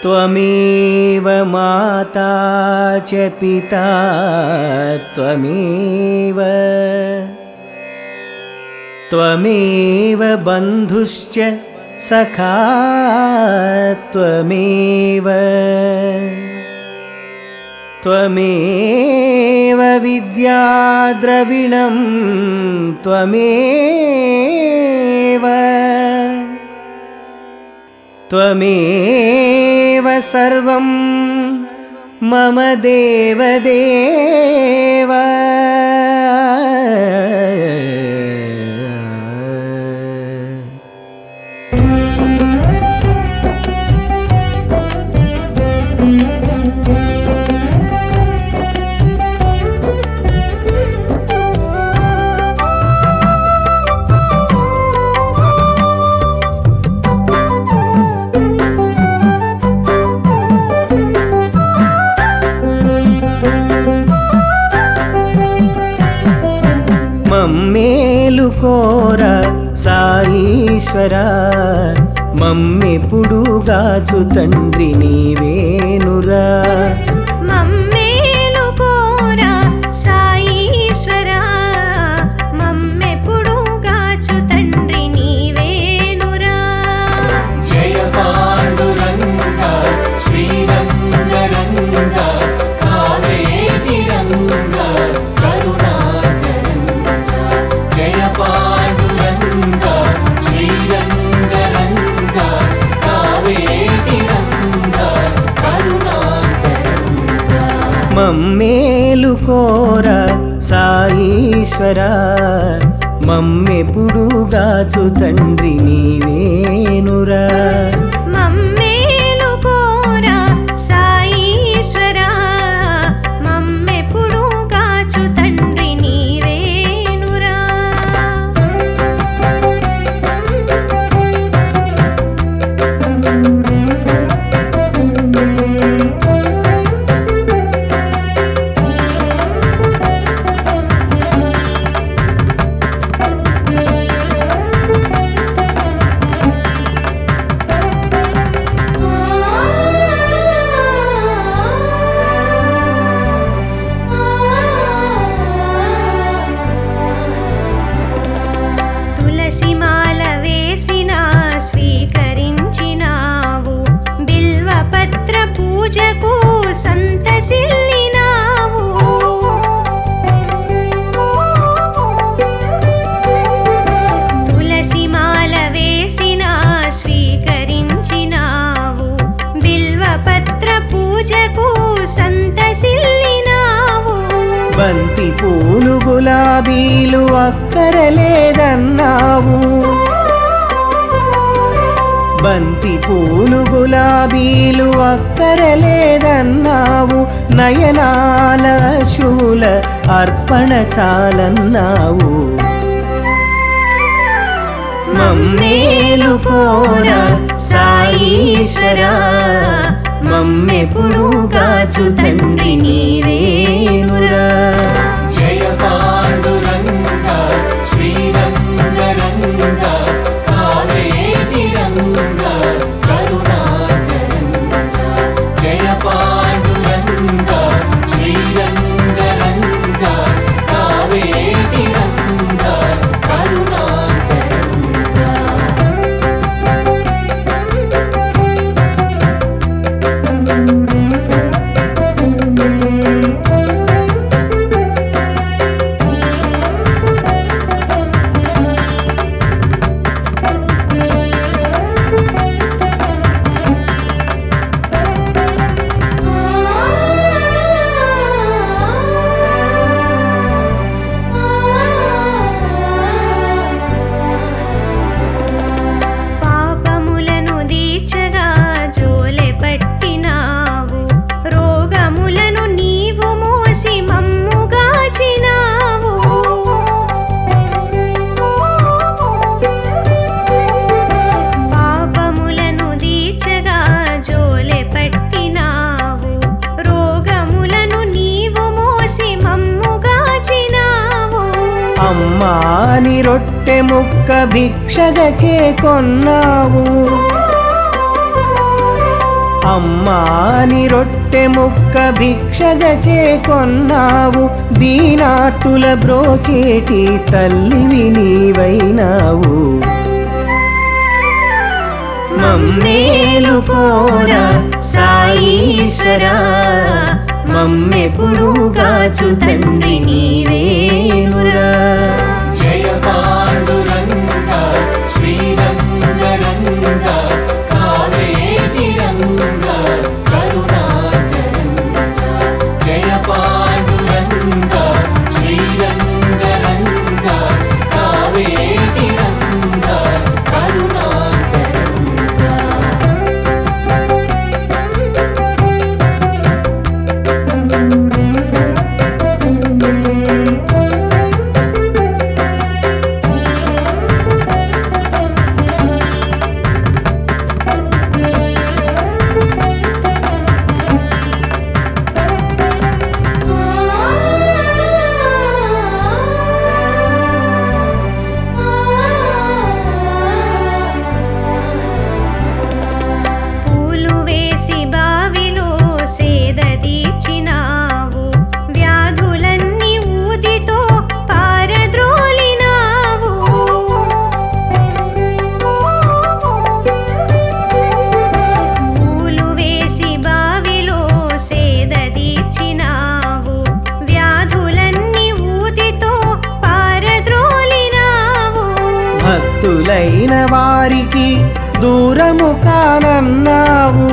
त्वमेव माता च पिता त्वमेव त्वमेव बन्धुश्च सखा त्वमेव त्वमेव विद्या द्रविणं त्वमेव त्वमेव सर्वं मम देवदेव మమ్మేలుకోరా సాయీశ్వరా మమ్మెప్పుడు గాచు తండ్రి నీవేనురా మమ్మేలుకోరా సాయీశ్వరా మమ్మెప్పుడు గాచు తండ్రి నీవేనురా జయ పాండురంగ శ్రీరంగరంగ కావేటి రంగ కరుణాకరంగ జయ పాండురంగ శ్రీరంగరంగ కావేటి రంగ కరుణాకరంగ మమ్మేలుకోరా సాయీశ్వరా మమ్మెప్పుడు గాచు తండ్రి నీవేనురా మమ్మేలుకోరా సాయీశ్వరా మమ్మెప్పుడు గాచు తండ్రి నీవేనురా తులసిమాల వేసినా స్వీకరించినావు బిల్వపత్ర పూజకు సంతసిల్లినావు తులసిమాల వేసినా స్వీకరించినావు బిల్వపత్ర పూజకు సంతసిల్లినావు బంతి పూలు గులాబీలు అక్కరలేదన్నావు బంతి పూలు గులాబీలు అక్కరలేదన్నావు నయనాల శూల అర్పణ చాలన్నావు మమ్మేలుకోరా సాయీశ్వరా మమ్మెప్పుడు గాచు తండ్రి నీవేనురా జయ పాండురంగ శ్రీరంగరంగ కావేటి రంగ కరుణాకరంగ జయ పాండురంగ శ్రీరంగరంగ కావేటి రంగ కరుణాకరంగ పాపములను దీచగా జోలె పట్టినావు రోగములను నీవు మోసి మమ్ముగాచినావు పాపములను దీచగా జోలె పట్టినావు రోగములను నీవు మోసి మమ్ముగాచినావు అమ్మాని రొట్టె ముక్క భిక్షగ చేకొన్నావు అమ్మాని రొట్టె ముక్క భిక్షగచే కొన్నావు, దీనార్తుల బ్రోచేటి తల్లివి నీవైనావు. మమ్మేలుకోరా సాయీశ్వరా, మమ్మెప్పుడు గాచు తండ్రి నీవేనురా. జయ పాండురంగ శ్రీరంగరంగ కావేటి రంగ కరుణాకరంగ. జయ పాండురంగ శ్రీరంగరంగ కావేటి రంగ కరుణాకరంగ. పూలు వేసి బావిలో సేద తీర్చినావు, వ్యాధులన్నీ ఊదితో పారద్రోలినావు. పూలు వేసి బావిలో సేద తీర్చినావు, వ్యాధులన్నీ ఊదితో పారద్రోలినావు. భక్తులైన వారికి దూరము కానన్నావు,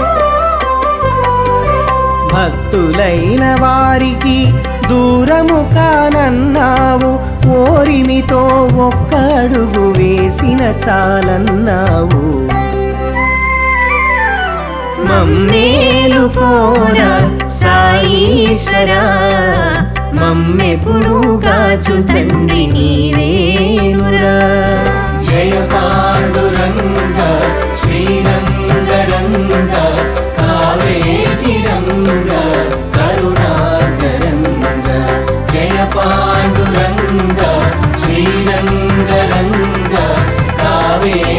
భక్తులైన వారికి దూరము కానన్నావు. ఓరిమితో ఒక్క అడుగు వేసిన చాలన్నావు. మమ్మేలుకోరా సాయీశ్వరా, మమ్మెప్పుడు గాచు తండ్రి నీవేనురా. జయ పాండురంగ శ్రీరంగరంగ కావేటి రంగ కరుణాకరంగ. జయ పాండురంగ శ్రీరంగరంగ కావేటి